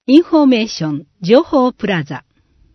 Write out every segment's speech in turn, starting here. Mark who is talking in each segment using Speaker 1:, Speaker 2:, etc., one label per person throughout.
Speaker 1: インフォメーション情報プラザ。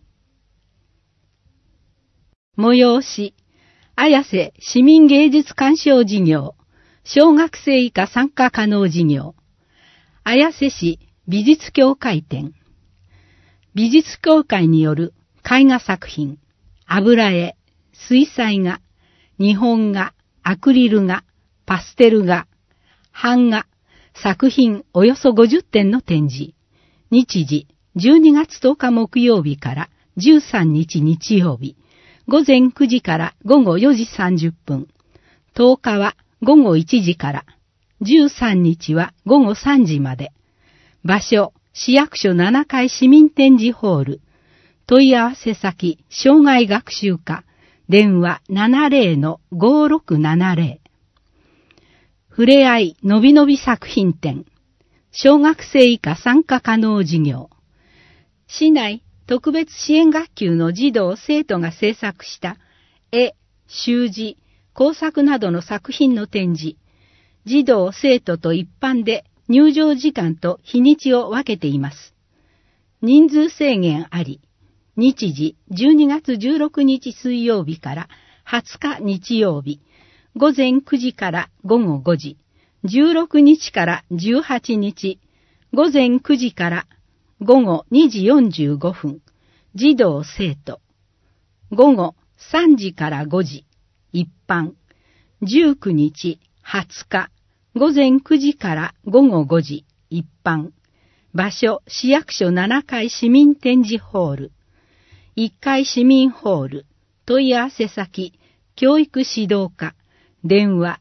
Speaker 1: 催し、綾瀬市民芸術鑑賞事業、小学生以下参加可能事業、綾瀬市美術協会展、美術協会による絵画作品、油絵、水彩画、日本画、アクリル画、パステル画、版画、作品およそ50点の展示。日時、12月10日木曜日から13日日曜日、午前9時から午後4時30分。10日は午後1時から、13日は午後3時まで。場所、市役所7階市民展示ホール。問い合わせ先、障害学習課。電話 70-5670。ふれあいのびのび作品展。小学生以下参加可能事業。市内特別支援学級の児童生徒が制作した絵、習字、工作などの作品の展示。児童生徒と一般で入場時間と日にちを分けています。人数制限あり。日時12月16日水曜日から20日日曜日。午前9時から午後5時。16日から18日、午前9時から午後2時45分、児童生徒。午後3時から5時、一般。19日、20日、午前9時から午後5時、一般。場所、市役所7階市民展示ホール。1階市民ホール。問い合わせ先、教育指導課。電話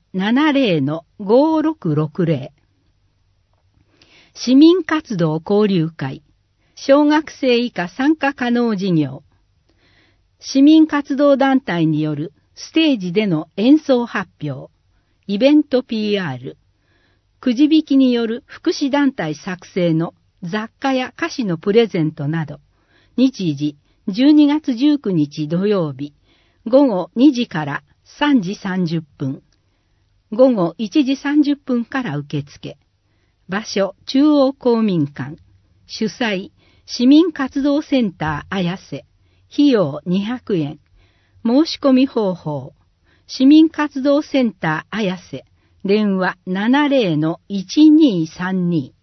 Speaker 1: 70-5660。市民活動交流会。小学生以下参加可能事業。市民活動団体によるステージでの演奏発表。イベント PR。くじ引きによる福祉団体作成の雑貨や菓子のプレゼントなど。日時12月19日土曜日。午後2時から3時30分。午後1時30分から受付。場所、中央公民館。主催、市民活動センター綾瀬。費用200円。申し込み方法。市民活動センター綾瀬。電話 70-1232。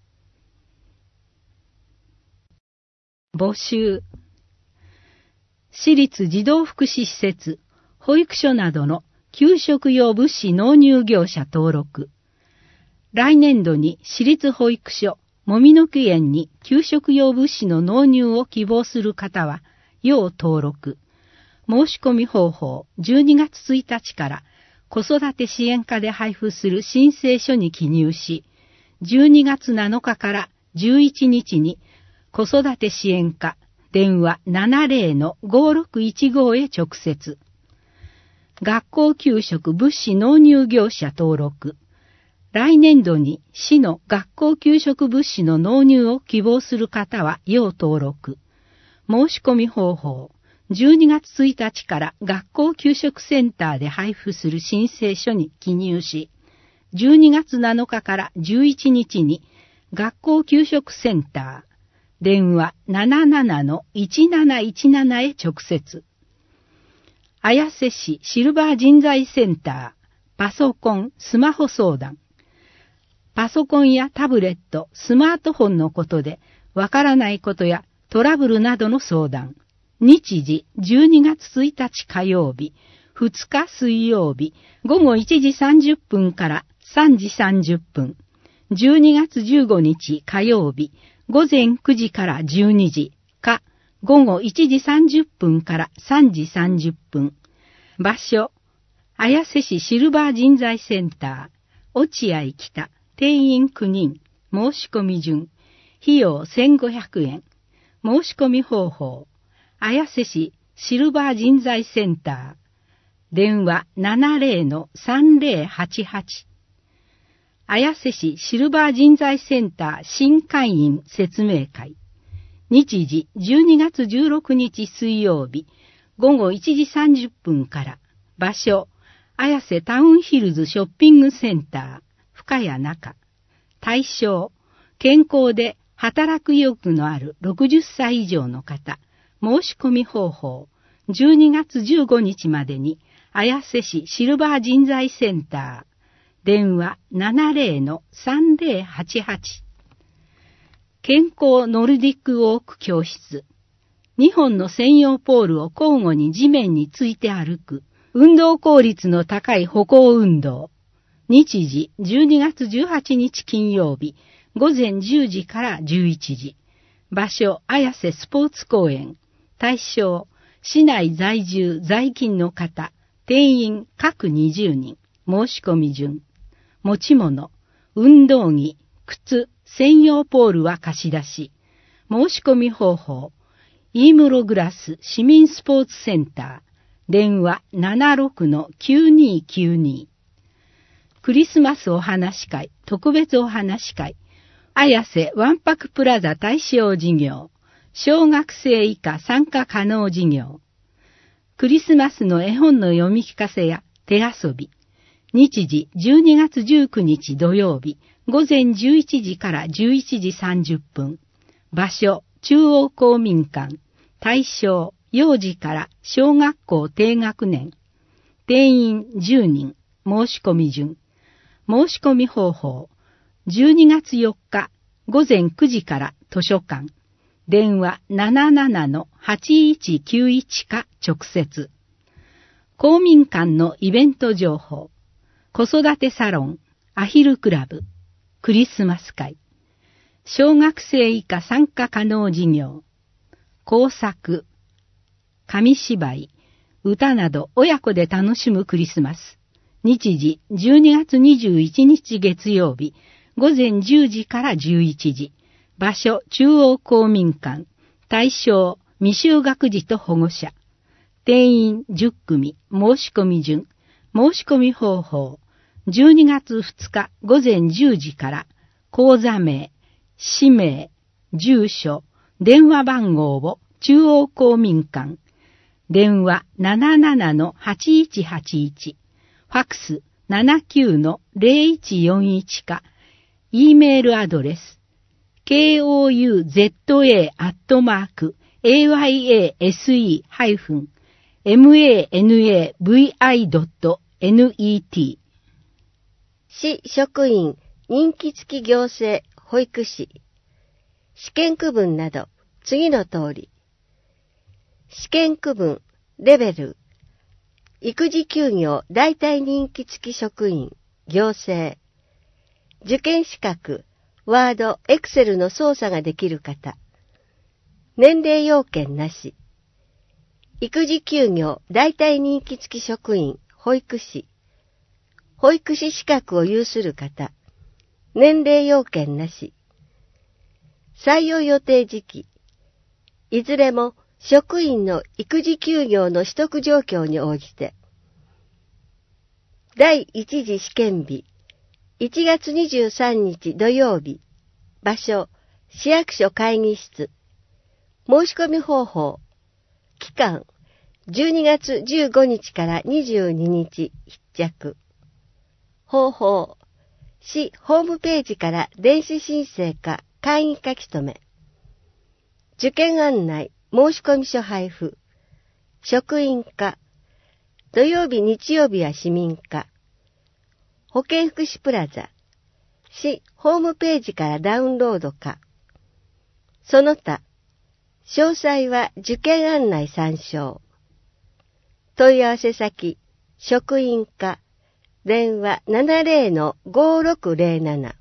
Speaker 1: 募集。市立児童福祉施設、保育所などの給食用物資納入業者登録。来年度に市立保育所、もみの木園に給食用物資の納入を希望する方は、要登録。申し込み方法、12月1日から子育て支援課で配布する申請書に記入し、12月7日から11日に子育て支援課、電話 70-5615 へ直接。学校給食物資納入業者登録。来年度に市の学校給食物資の納入を希望する方は要登録。申し込み方法。12月1日から学校給食センターで配布する申請書に記入し、12月7日から11日に学校給食センター。電話 77-1717 へ直接。綾瀬市シルバー人材センター、パソコン、スマホ相談。パソコンやタブレット、スマートフォンのことで、わからないことやトラブルなどの相談。日時、12月1日火曜日、2日水曜日、午後1時30分から3時30分。12月15日火曜日、午前9時から12時か、午後1時30分から3時30分。場所、綾瀬市シルバー人材センター、落合北、定員9人、申し込み順、費用1500円。申し込み方法、綾瀬市シルバー人材センター、電話 70-3088。綾瀬市シルバー人材センター新会員説明会。日時12月16日水曜日、午後1時30分から。場所、綾瀬タウンヒルズショッピングセンター、深谷中。対象、健康で働く意欲のある60歳以上の方、申し込み方法、12月15日までに、綾瀬市シルバー人材センター、電話 70-3088。健康ノルディックウォーク教室。2本の専用ポールを交互に地面について歩く、運動効率の高い歩行運動。日時12月18日金曜日、午前10時から11時。場所、綾瀬スポーツ公園。対象、市内在住在勤の方、定員各20人。申し込み順。持ち物、運動着、靴、専用ポールは貸し出し。申し込み方法、イームログラス市民スポーツセンター。電話 76-9292。クリスマスお話会、特別お話会。綾瀬わんぱくプラザ対象事業。小学生以下参加可能事業。クリスマスの絵本の読み聞かせや手遊び。日時12月19日土曜日、午前11時から11時30分。場所、中央公民館。対象、幼児から小学校低学年。定員10人。申し込み順。申し込み方法。12月4日、午前9時から図書館。電話 77-8191 か直接。公民館のイベント情報。子育てサロン、アヒルクラブ、クリスマス会。小学生以下参加可能事業。工作、紙芝居、歌など親子で楽しむクリスマス。日時12月21日月曜日、午前10時から11時。場所、中央公民館。対象、未就学児と保護者。定員10組。申し込み順。申し込み方法。12月2日午前10時から、口座名、氏名、住所、電話番号を中央公民館。電話 77-8181。ファクス 79-0141 か。E メールアドレス。kouza-ase-manavi.net
Speaker 2: 市職員任期付き行政保育士試験区分など次の通り。試験区分レベル育児休業代替任期付き職員行政受験資格ワード、エクセルの操作ができる方。年齢要件なし。育児休業、代替任期付き職員、保育士。保育士資格を有する方。年齢要件なし。採用予定時期。いずれも職員の育児休業の取得状況に応じて。第一次試験日。1月23日土曜日。場所、市役所会議室。申し込み方法。期間、12月15日から22日必着。方法、市ホームページから電子申請か簡易書き留め。受験案内、申し込み書配布。職員課。土曜日日曜日は市民課。保健福祉プラザ。市ホームページからダウンロードか。その他、詳細は受験案内参照。問い合わせ先、職員課、電話 70-5607。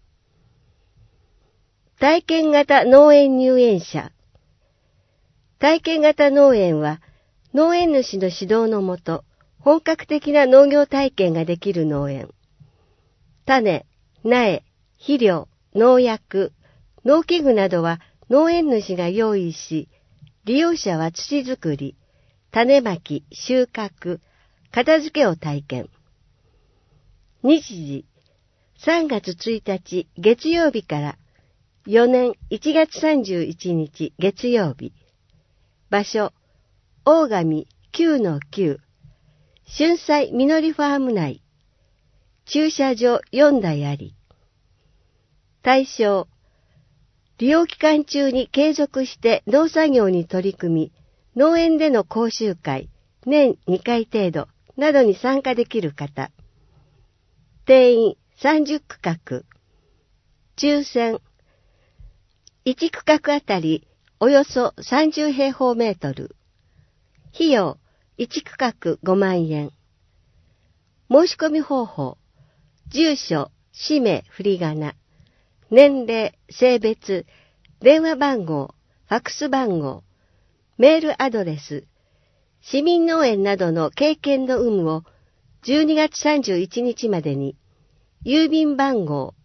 Speaker 2: 体験型農園入園者。体験型農園は、農園主の指導のもと、本格的な農業体験ができる農園。種、苗、肥料、農薬、農機具などは農園主が用意し、利用者は土作り、種まき、収穫、片付けを体験。日時、3月1日月曜日から4年1月31日月曜日。場所、大神 9-9、春菜みのりファーム内。駐車場4台あり。対象、 利用期間中に継続して農作業に取り組み、農園での講習会、年2回程度などに参加できる方、定員30区画、抽選、1区画あたりおよそ30平方メートル、費用1区画5万円。申し込み方法、住所、氏名、振り仮名、年齢、性別、電話番号、ファックス番号、メールアドレス、市民農園などの経験の有無を12月31日までに、郵便番号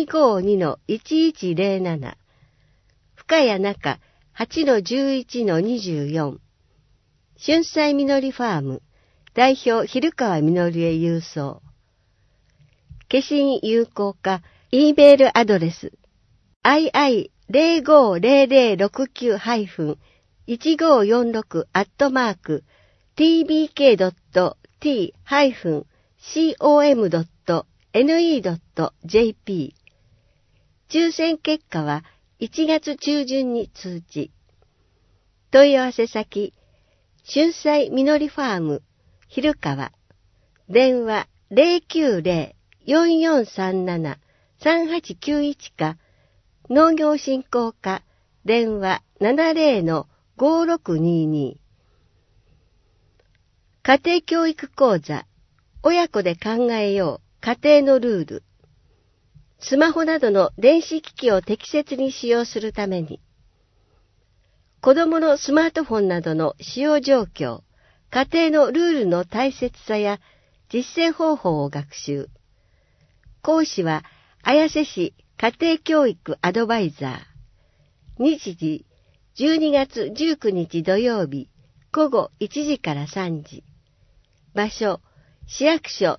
Speaker 2: 252-1107、深谷中 8-11-24、春菜みのりファーム、代表昼川みのりへ郵送。消印有効化、E メールアドレス、ii-1506-tbk.t-com.ne.jp。抽選結果は1月中旬に通知。問い合わせ先、春菜みのりファーム、昼川、電話090-4437-3891か、農業振興課、電話 70-5622。家庭教育講座、親子で考えよう、家庭のルール。スマホなどの電子機器を適切に使用するために、子供のスマートフォンなどの使用状況、家庭のルールの大切さや実践方法を学習。講師は、綾瀬市家庭教育アドバイザー。日時、12月19日土曜日、午後1時から3時。場所、市役所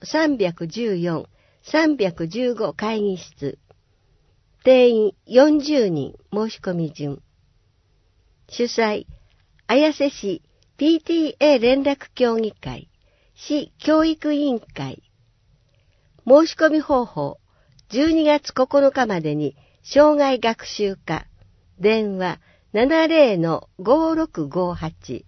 Speaker 2: 314、315会議室。定員40人申し込み順。主催、綾瀬市 PTA 連絡協議会、市教育委員会。申し込み方法、12月9日までに生涯学習課、電話 70-5658。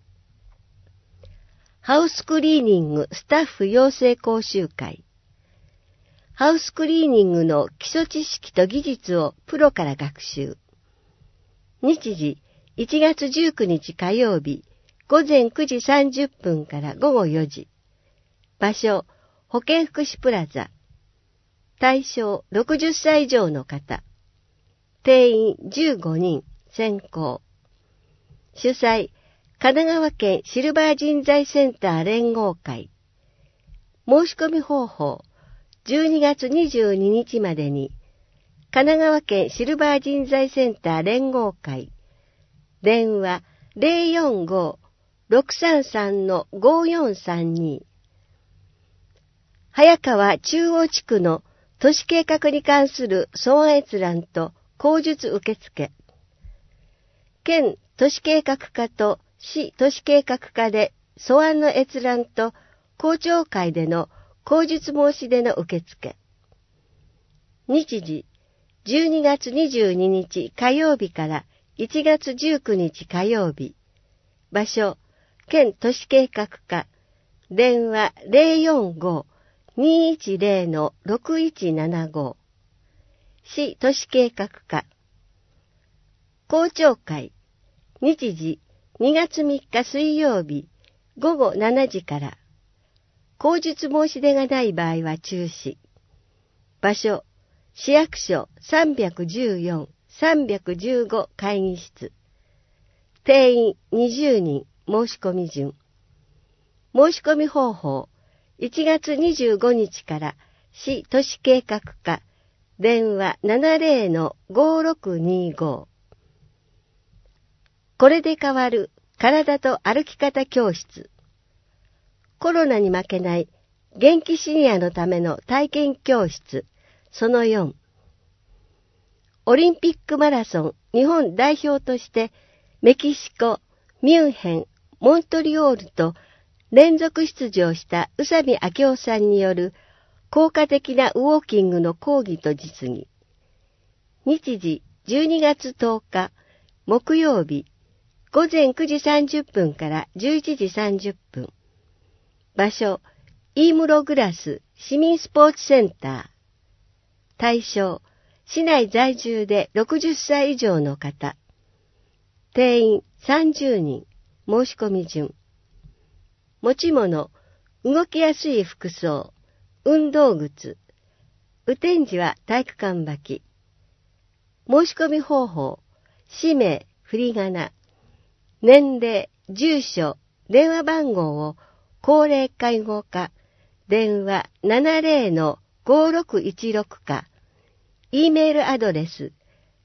Speaker 2: ハウスクリーニングスタッフ養成講習会。ハウスクリーニングの基礎知識と技術をプロから学習。日時、1月19日火曜日、午前9時30分から午後4時。場所、保健福祉プラザ。対象60歳以上の方。定員15人、選考。主催、神奈川県シルバー人材センター連合会。申し込み方法、12月22日までに、神奈川県シルバー人材センター連合会。電話045-633-5432。早川中央地区の都市計画に関する草案閲覧と口述受付。県都市計画課と市都市計画課で草案の閲覧と公聴会での口述申し出の受付。日時、12月22日火曜日から1月19日火曜日。場所、県都市計画課。電話045-210-6175。市都市計画課。公聴会。日時、2月3日水曜日、午後7時から。口述申し出がない場合は中止。場所、市役所314、315会議室。定員20人申し込み順。申し込み方法、1月25日から市都市計画課、電話 70-5625。これで変わる体と歩き方教室。コロナに負けない元気シニアのための体験教室、その4。オリンピックマラソン日本代表としてメキシコ、ミュンヘン、モントリオールと連続出場した宇佐美明夫さんによる効果的なウォーキングの講義と実技。日時 12月10日木曜日午前9時30分から11時30分。場所、イームログラス市民スポーツセンター。対象、市内在住で60歳以上の方。定員30人。申し込み順。持ち物、動きやすい服装、運動靴。雨天時は体育館履き。申し込み方法、氏名、振り仮名、年齢、住所、電話番号を高齢介護課、電話 70-5616 か、E メールアドレス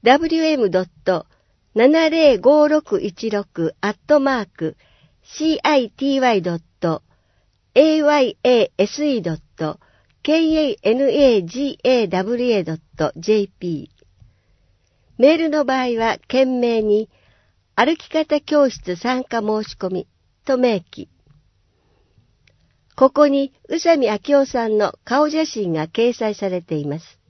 Speaker 2: www.city.yahoo.city.kanagawa.jp メールの場合は件名に歩き方教室参加申し込みと明記。ここに宇佐美明夫さんの顔写真が掲載されています。